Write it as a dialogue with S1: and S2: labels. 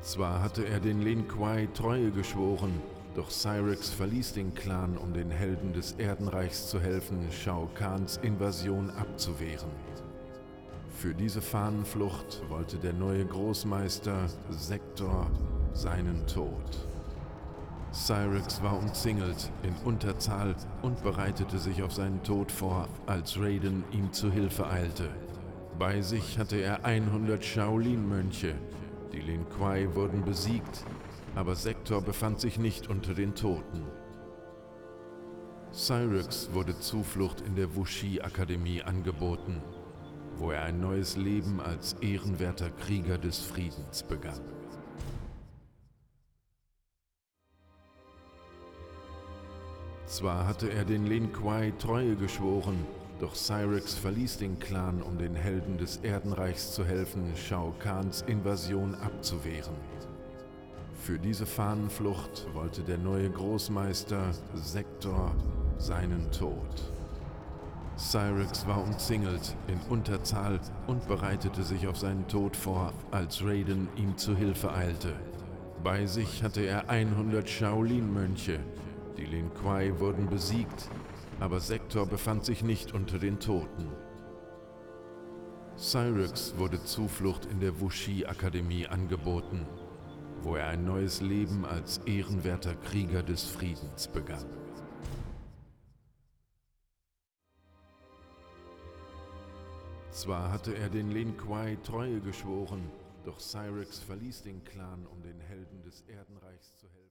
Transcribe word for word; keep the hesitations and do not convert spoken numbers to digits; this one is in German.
S1: Zwar hatte er den Lin Kuei Treue geschworen, doch Cyrex verließ den Clan, um den Helden des Erdenreichs zu helfen, Shao Kahns Invasion abzuwehren. Für diese Fahnenflucht wollte der neue Großmeister Sektor seinen Tod. Cyrex war umzingelt, in Unterzahl und bereitete sich auf seinen Tod vor, als Raiden ihm zu Hilfe eilte. Bei sich hatte er hundert Shaolin-Mönche. Die Lin Kuei wurden besiegt, aber Sektor befand sich nicht unter den Toten. Cyrex wurde Zuflucht in der Wuxi-Akademie angeboten, wo er ein neues Leben als ehrenwerter Krieger des Friedens begann. Zwar hatte er den Lin Kuei Treue geschworen, doch Cyrex verließ den Clan, um den Helden des Erdenreichs zu helfen, Shao Kahns Invasion abzuwehren. Für diese Fahnenflucht wollte der neue Großmeister Sektor seinen Tod. Cyrex war umzingelt, in Unterzahl und bereitete sich auf seinen Tod vor, als Raiden ihm zu Hilfe eilte. Bei sich hatte er hundert Shaolin-Mönche. Die Lin Kuei wurden besiegt, aber Sektor befand sich nicht unter den Toten. Cyrex wurde Zuflucht in der Wuxi-Akademie angeboten, wo er ein neues Leben als ehrenwerter Krieger des Friedens begann. Zwar hatte er den Lin Kuei Treue geschworen, doch Cyrex verließ den Clan, um den Helden des Erdenreichs zu helfen.